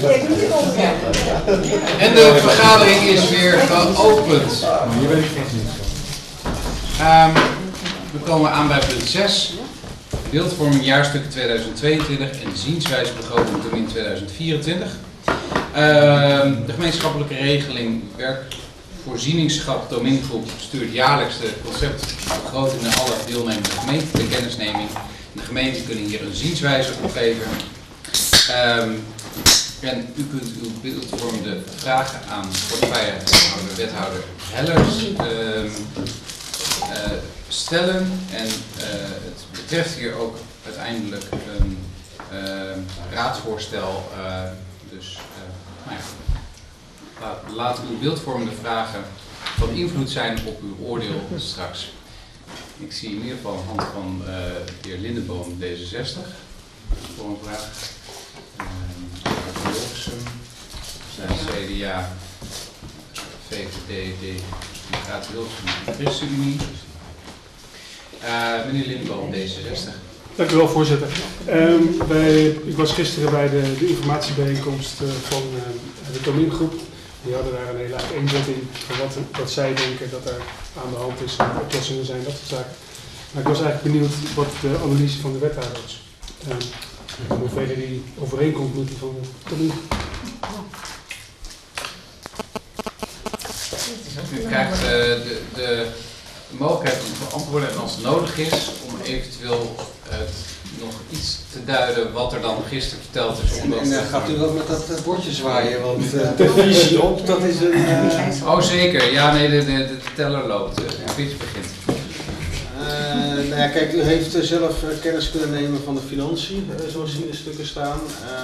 En de vergadering is weer geopend. We komen aan bij punt 6. Beeldvorming jaarstukken 2022 en zienswijze begroting in 2024. De gemeenschappelijke regeling werkvoorzieningschap Domingroep stuurt jaarlijks de conceptbegroting naar alle deelnemende gemeenten ter kennisneming. De gemeenten kunnen hier een zienswijze op geven. En u kunt uw beeldvormende vragen aan portefeuillehouder, wethouder Hellers stellen. En het betreft hier ook uiteindelijk een raadsvoorstel. Laat uw beeldvormende vragen van invloed zijn op uw oordeel straks. Ik zie in ieder geval een hand van de heer Lindeboom, D66, voor een vraag. CDA, VVD, Democraten Hilversum, ChristenUnie. Meneer Lindeboom, D66. Dank u wel, voorzitter. Ik was gisteren bij de informatiebijeenkomst van de Domingroep. Die hadden daar een hele uiteenzetting van wat zij denken dat er aan de hand is, oplossingen zijn, dat soort zaken. Maar ik was eigenlijk benieuwd wat de analyse van de wethouder is. In hoeverre die overeenkomt met die van de Domingroep. U krijgt de mogelijkheid om te antwoorden en als het nodig is om eventueel nog iets te duiden wat er dan gisteren verteld is. En gaat u ook met dat bordje zwaaien, want de visie op, dat is een... Oh zeker, ja nee, de teller loopt, de pitch begint. Nou ja, kijk, u heeft zelf kennis kunnen nemen van de financiën, zoals hier in de stukken staan.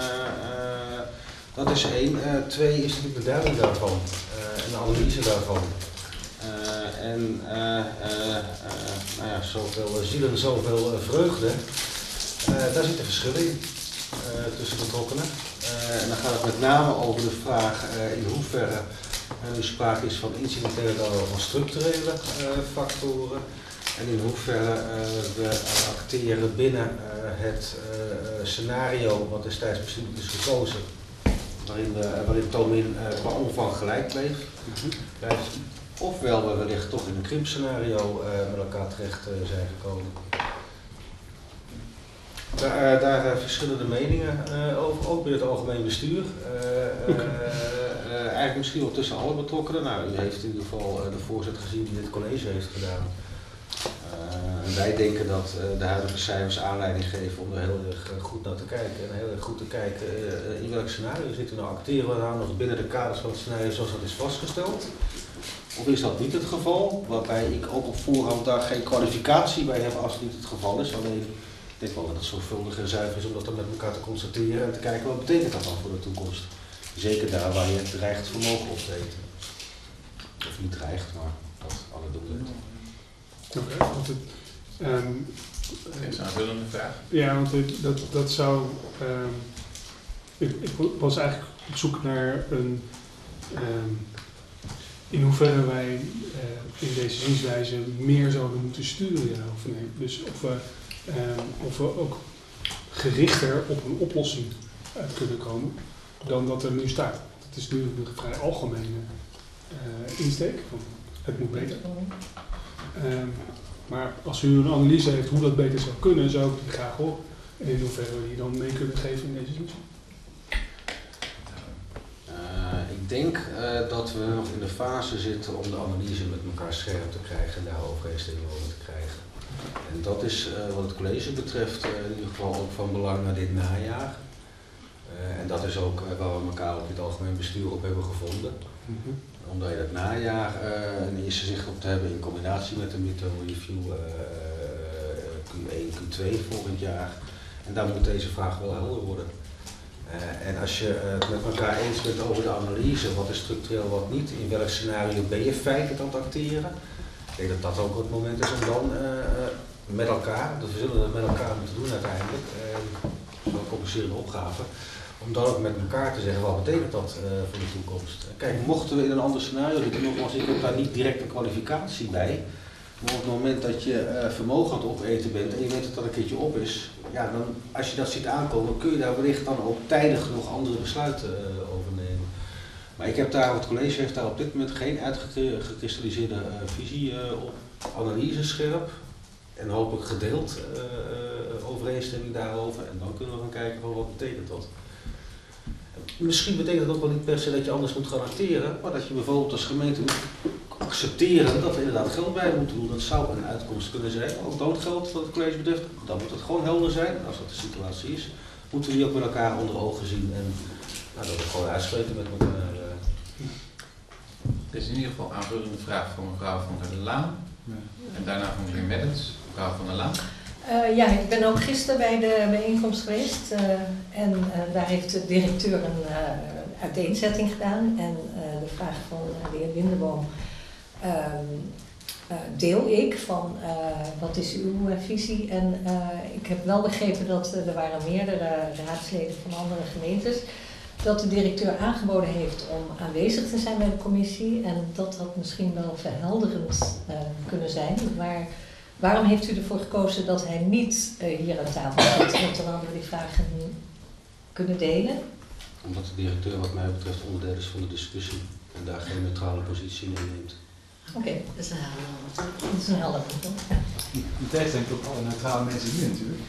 Dat is 1. 2 is natuurlijk de duiding daarvan, en de analyse daarvan. Nou ja, zoveel zielen, zoveel vreugde. Daar zitten verschillen in tussen betrokkenen. En dan gaat het met name over de vraag in hoeverre er sprake is van incidentele of van structurele factoren. En in hoeverre we acteren binnen het scenario wat destijds bestuurlijk is gekozen. Waarin Tomin qua omvang gelijk bleef. Ofwel we wellicht toch in een krimpscenario met elkaar terecht zijn gekomen. Daar verschillen de meningen over, ook binnen het algemeen bestuur. Eigenlijk misschien wel tussen alle betrokkenen. Nou, u heeft in ieder geval de voorzitter gezien die dit college heeft gedaan. Wij denken dat de huidige cijfers aanleiding geven om er heel erg goed naar te kijken. En heel erg goed te kijken in welk scenario zitten we nou. Acteren we nou nog binnen de kaders van het scenario zoals dat is vastgesteld? Of is dat niet het geval? Waarbij ik ook op voorhand daar geen kwalificatie bij heb als het niet het geval is. Alleen ik denk wel dat het zorgvuldig en zuiver is om dat dan met elkaar te constateren en te kijken wat betekent dat dan voor de toekomst. Zeker daar waar je dreigt vermogen op te eten. Of niet dreigt, maar dat alle doelen. Oké, want het... Dat is een aanvullende vraag. Ja, want dat zou... Ik was eigenlijk op zoek naar een... in hoeverre wij in deze zienswijze meer zouden moeten sturen, ja of nee. Dus of we ook gerichter op een oplossing uit kunnen komen dan dat er nu staat. Het is nu een vrij algemene insteek, van het moet beter. Maar als u een analyse heeft hoe dat beter zou kunnen, zou ik die graag horen. En in hoeverre we die dan mee kunnen geven in deze zienswijze. Ik denk dat we nog in de fase zitten om de analyse met elkaar scherp te krijgen en daar overeenstemming over te krijgen. En dat is wat het college betreft in ieder geval ook van belang naar dit najaar. En dat is ook waar we elkaar op het algemeen bestuur op hebben gevonden. Om daar in het najaar een eerste zicht op te hebben in combinatie met de midterm review Q1, Q2 volgend jaar. En daar moet deze vraag wel helder worden. En als je het met elkaar eens bent over de analyse, wat is structureel, wat niet, in welk scenario ben je feitelijk aan het acteren. Ik denk dat dat ook het moment is om dan met elkaar, we zullen het met elkaar moeten doen uiteindelijk, dat is wel een complicerende opgave, om dan ook met elkaar te zeggen wat betekent dat voor de toekomst. Kijk, mochten we in een ander scenario zitten, nogmaals, ik heb daar niet direct een kwalificatie bij, Maar op het moment dat je vermogen aan het opeten bent en je weet dat dat een keertje op is, ja, dan, als je dat ziet aankomen, kun je daar wellicht dan ook tijdig nog andere besluiten over nemen. Maar het college heeft daar op dit moment geen uitgekristalliseerde visie op. Analyse scherp en hopelijk gedeeld overeenstemming daarover. En dan kunnen we gaan kijken van wat betekent dat. Misschien betekent dat ook wel niet per se dat je anders moet gaan acteren, maar dat je bijvoorbeeld als gemeente moet accepteren dat we inderdaad geld bij moeten doen. Dat zou een uitkomst kunnen zijn. Ook noodgeld wat het college betreft, dan moet het gewoon helder zijn. Als dat de situatie is, moeten we die ook met elkaar onder ogen zien en dat we gewoon uitspreken met elkaar. Er is in ieder geval aanvullende vraag van mevrouw Van der Laan. Ja. En daarna van meneer Meddens. Mevrouw Van der Laan. Ja, ik ben ook gisteren bij de bijeenkomst geweest en daar heeft de directeur een uiteenzetting gedaan. En de vraag van de heer Lindeboom deel ik van wat is uw visie. En ik heb wel begrepen dat er waren meerdere raadsleden van andere gemeentes, dat de directeur aangeboden heeft om aanwezig te zijn bij de commissie. En dat had misschien wel verhelderend kunnen zijn. Maar waarom heeft u ervoor gekozen dat hij niet hier aan tafel zit? Want dan hadden we die vragen kunnen delen. Omdat de directeur wat mij betreft onderdeel is van de discussie en daar geen neutrale positie in neemt. Oké, dat is een helder antwoord. Dat is een helder antwoord. Ja. In tegenstelling tot alle neutrale mensen hier natuurlijk.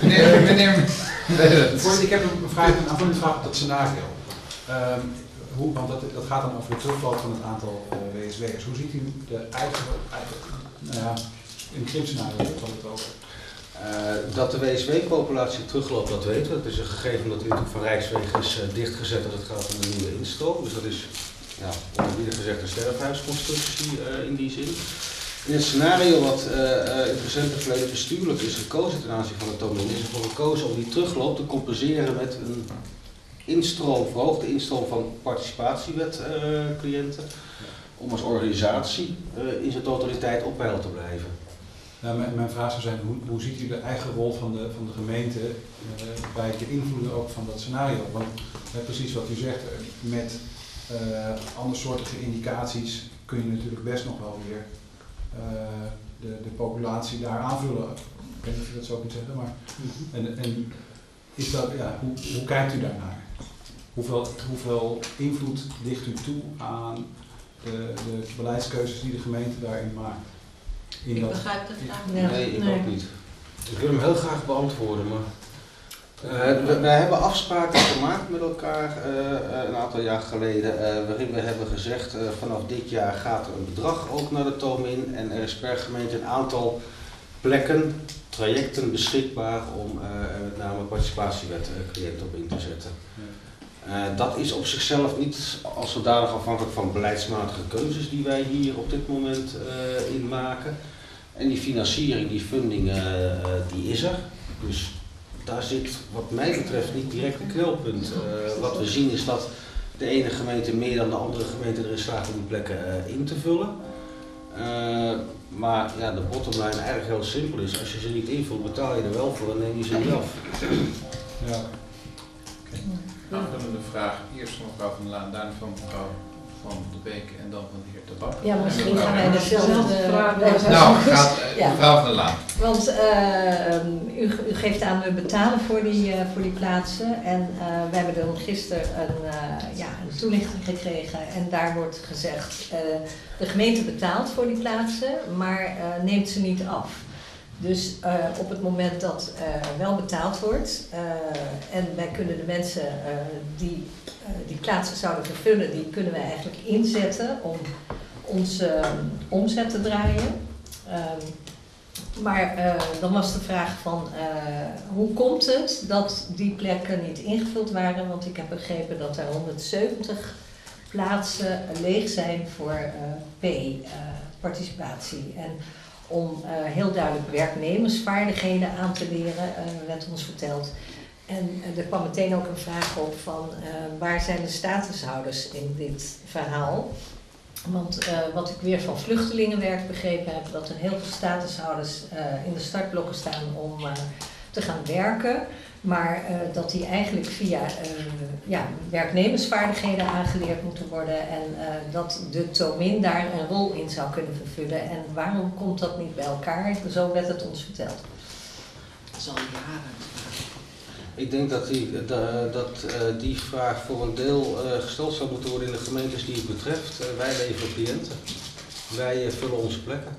Meneer. Ik heb een vraag, een aanvullende vraag op dat scenario. Want dat gaat dan over de terugloop van het aantal WSW'ers. Hoe ziet u de eigen in het krimpscenario van het over? Dat de WSW-populatie terugloopt, dat weten we. Het is een gegeven dat natuurlijk van Rijkswegen is dichtgezet als het gaat om de nieuwe instroom. Dus dat is, onderbiedig gezegd, een sterfhuisconstructie in die zin. In het scenario wat in het recente verleden bestuurlijk is gekozen ten aanzien van het domein, is ervoor gekozen om die terugloop te compenseren met een verhoogde instroom van participatiewetcliënten, om als organisatie in zijn totaliteit op peil te blijven. Nou, mijn vraag zou zijn, hoe ziet u de eigen rol van de gemeente bij het beïnvloeden ook van dat scenario? Want precies wat u zegt, met andersoortige indicaties kun je natuurlijk best nog wel weer de populatie daar aanvullen. Ik weet niet of je dat zo kunt zeggen, maar en is dat, hoe kijkt u daarnaar? Hoeveel invloed ligt u toe aan de beleidskeuzes die de gemeente daarin maakt? Ik begrijp de vraag. Nee, ik ook niet. Ik wil hem heel graag beantwoorden, maar wij hebben afspraken gemaakt met elkaar een aantal jaar geleden, waarin we hebben gezegd vanaf dit jaar gaat er een bedrag ook naar de TOMIN en er is per gemeente een aantal plekken, trajecten beschikbaar om met name participatiewetcliënten op in te zetten. Dat is op zichzelf niet als zodanig afhankelijk van beleidsmatige keuzes die wij hier op dit moment in maken. En die financiering, die funding, die is er. Dus daar zit wat mij betreft niet direct een knelpunt. Wat we zien is dat de ene gemeente meer dan de andere gemeente erin slaagt om die plekken in te vullen. Maar ja, de bottomline eigenlijk heel simpel is. Als je ze niet invult, betaal je er wel voor en neem je ze niet af. Ja. Aanvullende vraag, eerst van mevrouw Van der Laan, daarna van mevrouw Van de Beek en dan van de heer Tabak. Ja, misschien gaan wij dezelfde vraag. Nou, gaat mevrouw Van der Laan. Want u geeft aan, we betalen voor die plaatsen. En we hebben dan gisteren een toelichting gekregen. En daar wordt gezegd, de gemeente betaalt voor die plaatsen, maar neemt ze niet af. Dus op het moment dat wel betaald wordt en wij kunnen de mensen die die plaatsen zouden vervullen, die kunnen wij eigenlijk inzetten om onze omzet te draaien. Maar dan was de vraag van hoe komt het dat die plekken niet ingevuld waren? Want ik heb begrepen dat er 170 plaatsen leeg zijn voor participatie. En om heel duidelijk werknemersvaardigheden aan te leren, werd ons verteld. En er kwam meteen ook een vraag op van waar zijn de statushouders in dit verhaal? Want wat ik weer van vluchtelingenwerk begrepen heb, dat er heel veel statushouders in de startblokken staan om te gaan werken. Maar dat die eigenlijk via werknemersvaardigheden aangeleerd moeten worden. En dat de TOMIN daar een rol in zou kunnen vervullen. En waarom komt dat niet bij elkaar? Zo werd het ons verteld. Dat is al jaren. Ik denk dat die vraag voor een deel gesteld zou moeten worden in de gemeentes die het betreft. Wij leveren cliënten. Wij vullen onze plekken.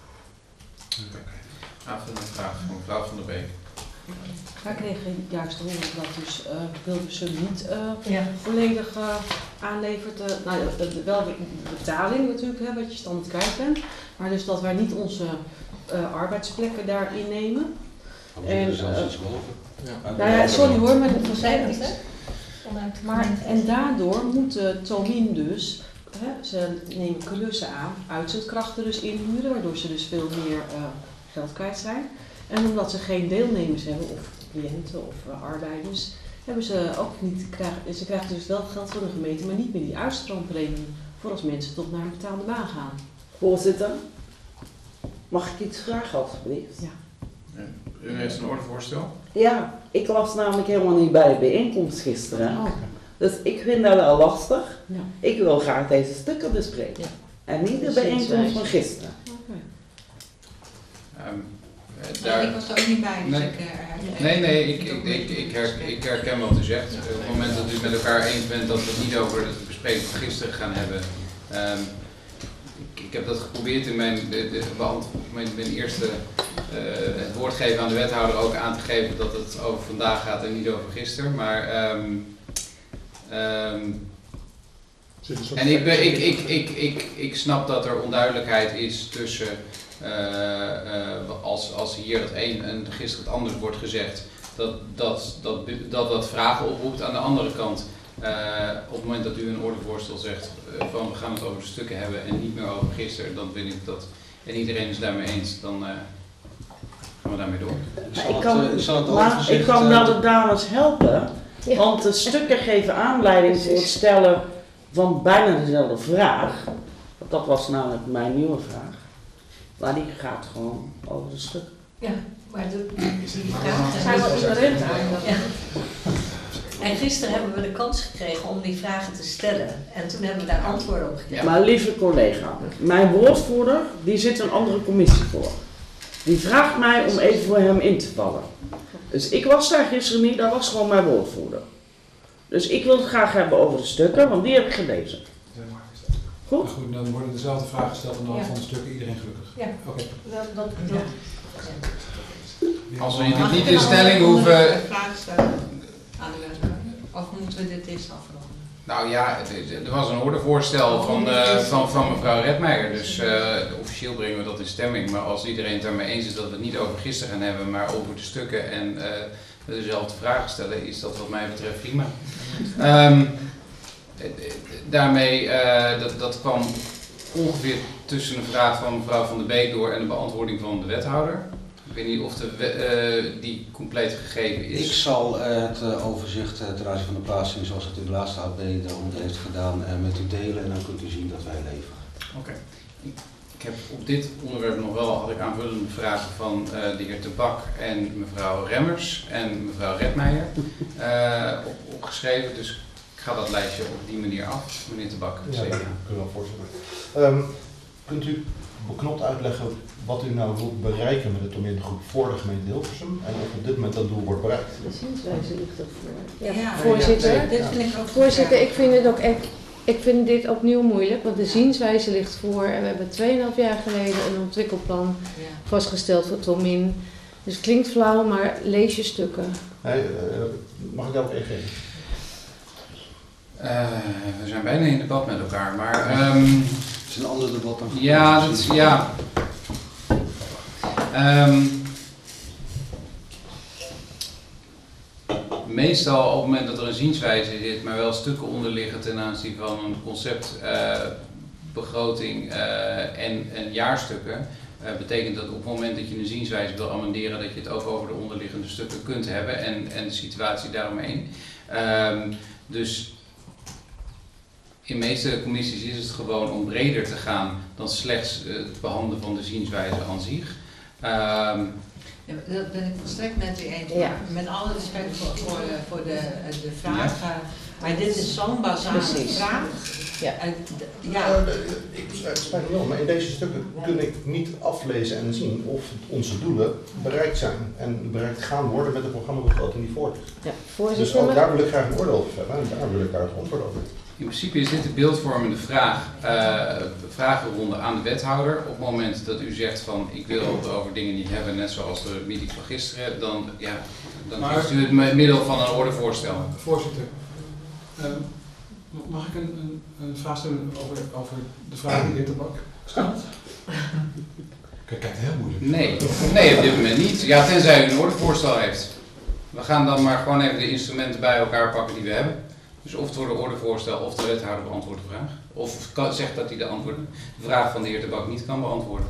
Aanvullende vraag van mevrouw Van der Beek. Wij kregen juist te horen dat dus Hilversum niet Ja. volledig aanlevert. Wel de betaling natuurlijk, hè, wat je standaard kwijt bent. Maar dus dat wij niet onze arbeidsplekken daarin nemen. We zitten er zelfs iets boven. Nou ja, sorry hoor, maar Hoe zei dat, hè? en daardoor moet TOMIN dus, ze nemen klussen aan, uitzendkrachten dus inhuren, waardoor ze dus veel meer geld kwijt zijn. En omdat ze geen deelnemers hebben, of cliënten of arbeiders, hebben ze ook niet, ze krijgen dus wel geld van de gemeente, maar niet meer die uitstroompremie voor als mensen toch naar een betaalde baan gaan. Voorzitter, mag ik iets vragen alsjeblieft? Ja. U heeft een ordevoorstel? Ja, ik was namelijk helemaal niet bij de bijeenkomst gisteren. Oh. Dus ik vind dat wel lastig. Ja. Ik wil graag deze stukken bespreken. Ja. En niet de bijeenkomst van gisteren. Okay. Daar... Ik was er ook niet bij, dus Nee. Ik herken wat u zegt. Op het moment dat u het met elkaar eens bent dat we het niet over het bespreken van gisteren gaan hebben. Ik heb dat geprobeerd in mijn eerste het woord geven aan de wethouder ook aan te geven dat het over vandaag gaat en niet over gisteren. Maar en ik snap dat er onduidelijkheid is tussen als hier het een en gisteren het anders wordt gezegd, dat vragen oproept. Aan de andere kant, op het moment dat u een ordevoorstel zegt van we gaan het over de stukken hebben en niet meer over gisteren, dan vind ik dat, en iedereen is daarmee eens, dan gaan we daarmee door. Ik kan wel de dames helpen, Ja. want de stukken geven aanleiding voor het stellen van bijna dezelfde vraag. Want dat was namelijk mijn nieuwe vraag. Maar die gaat gewoon over de stukken. Ja, maar die vragen Zijn wel inherent aan. Ja. En gisteren hebben we de kans gekregen om die vragen te stellen. En toen hebben we daar antwoorden op gekregen. Maar lieve collega, mijn woordvoerder, die zit een andere commissie voor. Die vraagt mij om even voor hem in te vallen. Dus ik was daar gisteren niet, dat was gewoon mijn woordvoerder. Dus ik wil het graag hebben over de stukken, want die heb ik gelezen. Goed? Maar goed, dan worden dezelfde vragen gesteld aan de hand Ja. van de stukken, iedereen gelukkig. Ja. Oké. Als we niet in stelling hoeven. vragen stellen aan de wethouder? Of moeten we dit eerst afronden? Nou ja, er was een ordevoorstel van mevrouw Redmeijer, dus officieel brengen we dat in stemming. Maar als iedereen het daarmee eens is dat we het niet over gisteren gaan hebben, maar over de stukken en dezelfde vragen stellen, is dat wat mij betreft prima. Daarmee, dat kwam ongeveer tussen de vraag van mevrouw Van der Beek door en de beantwoording van de wethouder. Ik weet niet of die compleet gegeven is. Ik zal het overzicht ten aanzien van de plaatsing zoals het u de laatste AD daaronder heeft gedaan met u delen en dan kunt u zien dat wij leveren. Oké. Ik heb op dit onderwerp nog wel had ik aanvullende vragen van de heer De Bak en mevrouw Remmers en mevrouw Redmeijer opgeschreven. Dus ik ga dat lijstje op die manier af. Meneer De Bak. Ja, dat kun je wel voorstellen. Kunt u beknopt uitleggen wat u nou wilt bereiken met de TOMIN-groep voor de gemeente Hilversum en of op dit moment dat doel wordt bereikt? De zienswijze ligt ervoor. Ja, Voorzitter, dit vind ik ook voorzitter, ik vind het ook echt, ik vind dit opnieuw moeilijk, want de zienswijze ligt voor en we hebben 2,5 jaar geleden een ontwikkelplan vastgesteld voor TOMIN. Dus het klinkt flauw, maar lees je stukken. Nee, mag ik daar ook even geven? We zijn bijna in debat met elkaar, maar... Het is een ander debat dan... Ja, dat is... Ja. Meestal op het moment dat er een zienswijze zit, maar wel stukken onder liggen ten aanzien van een conceptbegroting en jaarstukken, betekent dat op het moment dat je een zienswijze wil amenderen, dat je het ook over de onderliggende stukken kunt hebben en de situatie daaromheen. Dus in de meeste commissies is het gewoon om breder te gaan dan slechts het behandelen van de zienswijze aan zich. Ja, dat ben ik volstrekt met u eens. Ja. Met alle respect voor de vraag. Maar dit is zo'n basale vraag. Ja. Ik spijt me wel, maar in deze stukken kun ik niet aflezen en zien of onze doelen bereikt zijn. En bereikt gaan worden met het programmabegroting die voor ligt. Ja, dus ook daar wil ik graag een oordeel over hebben en daar wil ik graag een antwoord over. In principe is dit de beeldvormende vragenronde aan de wethouder. Op het moment dat u zegt van ik wil het over dingen niet hebben, net zoals de meeting van gisteren, dan kiest u het middel van een ordevoorstel. Voorzitter, mag ik een vraag stellen over de vraag die de heer Tabak stelt? Kijk, kijkt heel moeilijk. Nee, op dit moment niet. Ja, tenzij u een ordevoorstel heeft. We gaan dan maar gewoon even de instrumenten bij elkaar pakken die we hebben. Dus of door de ordevoorstel of de wethouder beantwoordt de vraag. Of zegt dat hij de vraag van de heer Tabak niet kan beantwoorden.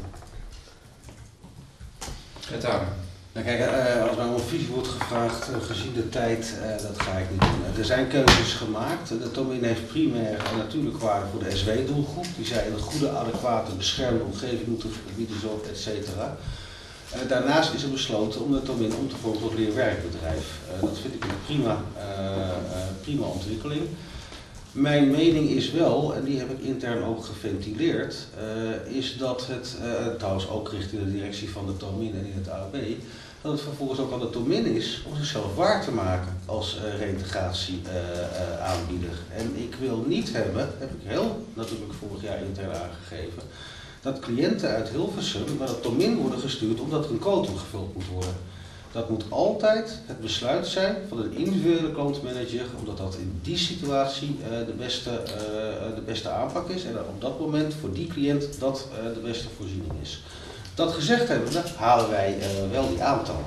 Wethouder. Nou kijk, als mij om visie wordt gevraagd, gezien de tijd, dat ga ik niet doen. Er zijn keuzes gemaakt. De Tomin heeft primair en natuurlijk waarde voor de SW-doelgroep. Die zei een goede, adequate, beschermde omgeving moeten bieden, zo, et cetera. Daarnaast is er besloten om de Tomin om te vormen tot leerwerkbedrijf. Dat vind ik een prima ontwikkeling. Mijn mening is wel, en die heb ik intern ook geventileerd, is dat het, trouwens ook richting de directie van de Tomin en in het AOB, dat het vervolgens ook aan de Tomin is om zichzelf waar te maken als reïntegratieaanbieder. En ik wil niet hebben, heb ik heel natuurlijk vorig jaar intern aangegeven, dat cliënten uit Hilversum naar de Tomin worden gestuurd omdat er een quotum gevuld moet worden. Dat moet altijd het besluit zijn van een individuele klantmanager, omdat dat in die situatie de beste aanpak is en op dat moment voor die cliënt dat de beste voorziening is. Dat gezegd hebbende halen wij wel die aantallen.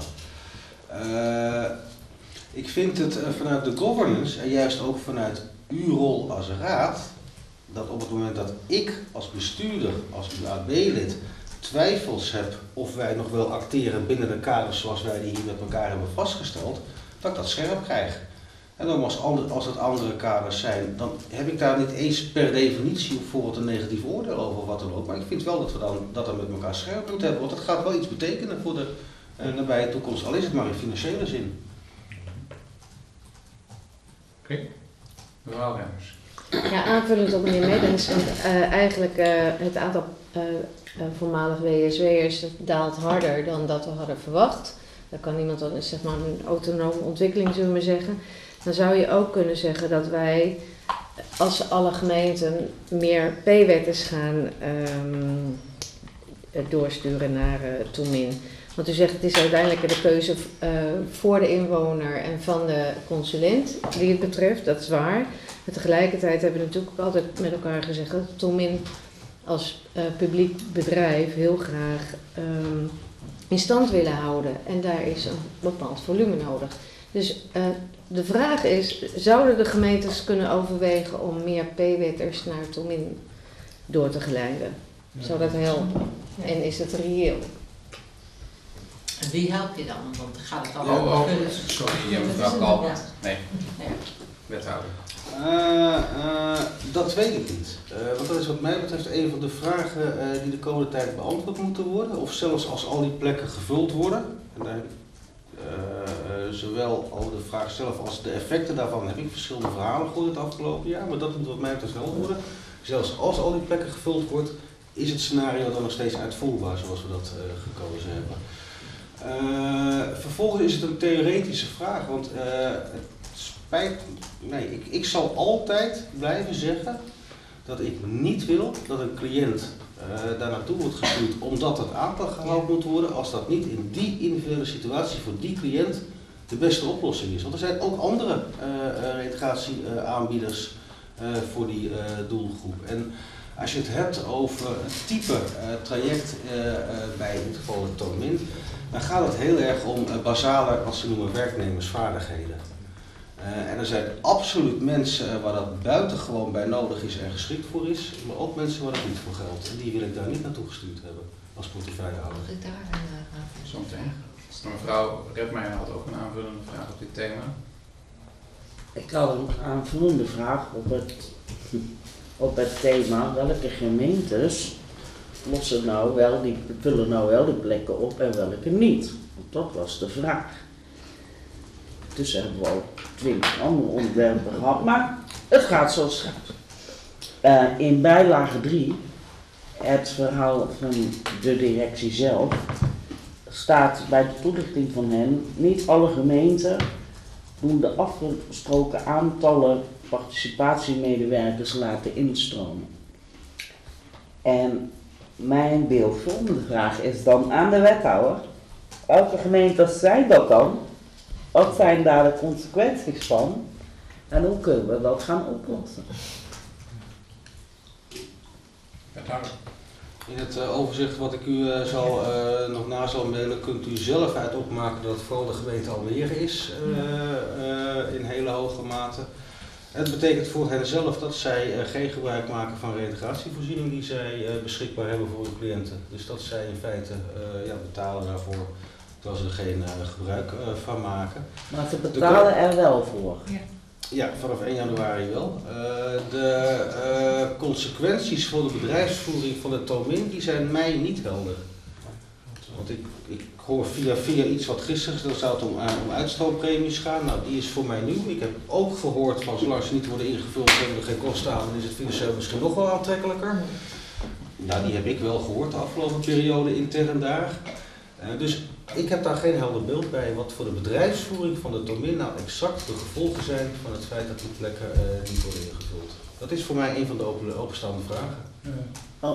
Ik vind het vanuit de governance en juist ook vanuit uw rol als raad, dat op het moment dat ik als bestuurder, als UAB-lid, twijfels heb of wij nog wel acteren binnen de kaders zoals wij die hier met elkaar hebben vastgesteld, dat ik dat scherp krijg. En dan als het andere kaders zijn, dan heb ik daar niet eens per definitie bijvoorbeeld een negatief oordeel over wat dan ook. Maar ik vind wel dat we dan dat met elkaar scherp moeten hebben, want dat gaat wel iets betekenen voor de nabije toekomst, al is het maar in financiële zin. Oké. Mevrouw Remmers. Ja, aanvullend op meneer Meddens, want eigenlijk het aantal voormalig WSW'ers daalt harder dan dat we hadden verwacht. Daar kan iemand dan zeg maar een autonome ontwikkeling, zullen we zeggen. Dan zou je ook kunnen zeggen dat wij, als alle gemeenten meer P-wetters gaan doorsturen naar Tomin. Want u zegt het is uiteindelijk de keuze voor de inwoner en van de consulent die het betreft, dat is waar. Maar tegelijkertijd hebben we natuurlijk ook altijd met elkaar gezegd dat Tomin als publiek bedrijf heel graag in stand willen houden. En daar is een bepaald volume nodig. Dus de vraag is, zouden de gemeentes kunnen overwegen om meer P-wetters naar Tomin door te geleiden? Zou dat helpen? En is het reëel? En wie help je dan? Want dan gaat het allemaal sorry, mevrouw Kalk. Nee, wethouder. Dat weet ik niet. Want dat is wat mij betreft een van de vragen die de komende tijd beantwoord moeten worden. Of zelfs als al die plekken gevuld worden. En daar, zowel over de vraag zelf als de effecten daarvan heb ik verschillende verhalen gehoord het afgelopen jaar. Maar dat moet wat mij betreft wel worden. Zelfs als al die plekken gevuld wordt, is het scenario dan nog steeds uitvoerbaar zoals we dat gekozen hebben. Vervolgens is het een theoretische vraag, want ik zal altijd blijven zeggen dat ik niet wil dat een cliënt daar naartoe wordt gestuurd omdat het aantal gehaald moet worden, als dat niet in die individuele situatie voor die cliënt de beste oplossing is. Want er zijn ook andere reintegratieaanbieders voor die doelgroep. En als je het hebt over het type traject bij in dit geval de Tomin, dan gaat het heel erg om basale, wat ze noemen, werknemersvaardigheden. En er zijn absoluut mensen waar dat buitengewoon bij nodig is en geschikt voor is, maar ook mensen waar dat niet voor geldt. En die wil ik daar niet naartoe gestuurd hebben als portefeuillehouder. Mag ik daar een vraag voor? Zometeen. Mevrouw Redmeijer had ook een aanvullende vraag op dit thema. Ik had een aanvullende vraag op het thema welke gemeentes vullen nou wel die plekken op en welke niet? Want dat was de vraag. Dus hebben we ook 20 andere onderwerpen gehad, maar het gaat zoals het gaat. In bijlage 3, het verhaal van de directie zelf, staat bij de toelichting van hen, niet alle gemeenten doen de afgesproken aantallen participatiemedewerkers laten instromen. En mijn beeldvormende vraag is dan aan de wethouder, welke gemeentes zijn dat dan? Wat zijn daar de consequenties van? En hoe kunnen we dat gaan oplossen? In het overzicht wat ik u nog na zal mailen, kunt u zelf uit opmaken dat het vooral de gemeente Almere is in hele hoge mate. Het betekent voor hen zelf dat zij geen gebruik maken van reintegratievoorziening die zij beschikbaar hebben voor hun cliënten. Dus dat zij in feite betalen daarvoor terwijl ze er geen gebruik van maken. Maar ze betalen er wel voor. Ja, vanaf 1 januari wel. De consequenties voor de bedrijfsvoering van de Tomin die zijn mij niet helder. Want ik hoor via iets wat gisteren dan zou het om uitstroompremies gaan. Nou, die is voor mij nieuw. Ik heb ook gehoord van zolang ze niet worden ingevuld, hebben we er geen kosten aan, dan is het financieel misschien nog wel aantrekkelijker. Nou, die heb ik wel gehoord de afgelopen periode intern daar. Dus ik heb daar geen helder beeld bij wat voor de bedrijfsvoering van de Tomin nou exact de gevolgen zijn van het feit dat die plekken niet worden ingevuld. Dat is voor mij een van de openstaande vragen.